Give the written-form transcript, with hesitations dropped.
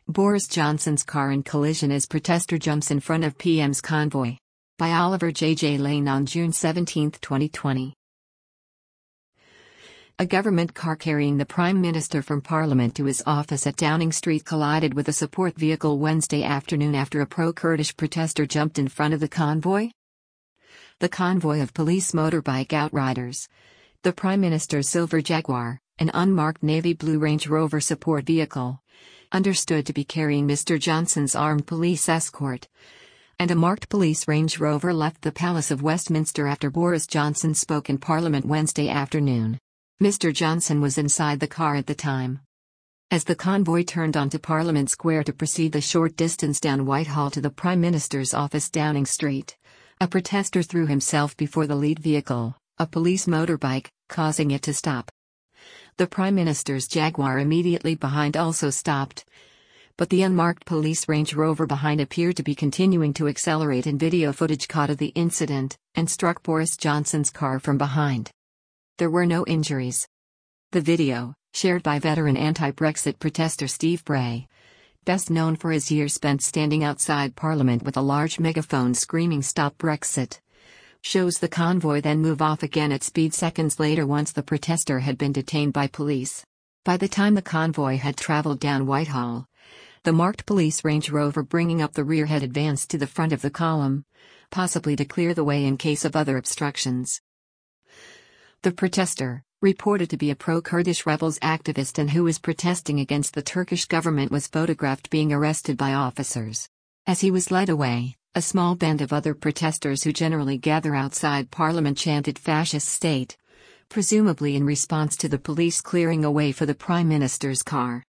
Boris Johnson's car in collision as protester jumps in front of PM's convoy. By Oliver J. Lane on June 17, 2020. A government car carrying the Prime Minister from Parliament to his office at Downing Street collided with a support vehicle Wednesday afternoon after a pro-Kurdish protester jumped in front of the convoy. The convoy of police motorbike outriders. The Prime Minister's silver Jaguar, an unmarked navy blue Range Rover support vehicle, understood to be carrying Mr. Johnson's armed police escort, and a marked police Range Rover left the Palace of Westminster after Boris Johnson spoke in Parliament Wednesday afternoon. Mr. Johnson was inside the car at the time. As the convoy turned onto Parliament Square to proceed the short distance down Whitehall to the Prime Minister's office Downing Street, a protester threw himself before the lead vehicle, a police motorbike, causing it to stop. The Prime Minister's Jaguar immediately behind also stopped, but the unmarked police Range Rover behind appeared to be continuing to accelerate, and video footage caught of the incident, and struck Boris Johnson's car from behind. There were no injuries. The video, shared by veteran anti-Brexit protester Steve Bray, best known for his years spent standing outside Parliament with a large megaphone screaming "Stop Brexit," shows the convoy then move off again at speed seconds later once the protester had been detained by police. By the time the convoy had travelled down Whitehall, the marked police Range Rover bringing up the rear had advanced to the front of the column, possibly to clear the way in case of other obstructions. The protester, reported to be a pro-Kurdish rebels activist and who was protesting against the Turkish government, was photographed being arrested by officers. As he was led away, a small band of other protesters who generally gather outside Parliament chanted "Fascist State," presumably in response to the police clearing a way for the Prime Minister's car.